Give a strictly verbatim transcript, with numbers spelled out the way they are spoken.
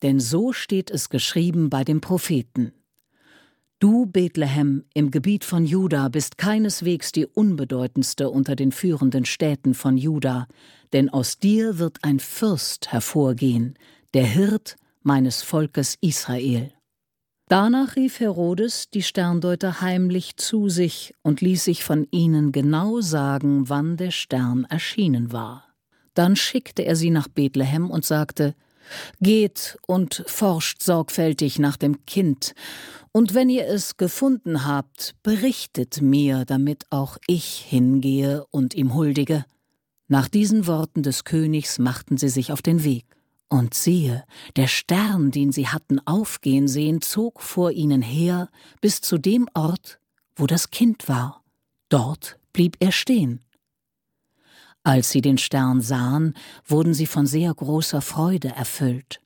denn so steht es geschrieben bei dem Propheten: Du, Bethlehem, im Gebiet von Juda, bist keineswegs die unbedeutendste unter den führenden Städten von Juda, denn aus dir wird ein Fürst hervorgehen, der Hirt meines Volkes Israel. Danach rief Herodes die Sterndeuter heimlich zu sich und ließ sich von ihnen genau sagen, wann der Stern erschienen war. Dann schickte er sie nach Bethlehem und sagte: Geht und forscht sorgfältig nach dem Kind, und wenn ihr es gefunden habt, berichtet mir, damit auch ich hingehe und ihm huldige. Nach diesen Worten des Königs machten sie sich auf den Weg. Und siehe, der Stern, den sie hatten aufgehen sehen, zog vor ihnen her bis zu dem Ort, wo das Kind war. Dort blieb er stehen. Als sie den Stern sahen, wurden sie von sehr großer Freude erfüllt.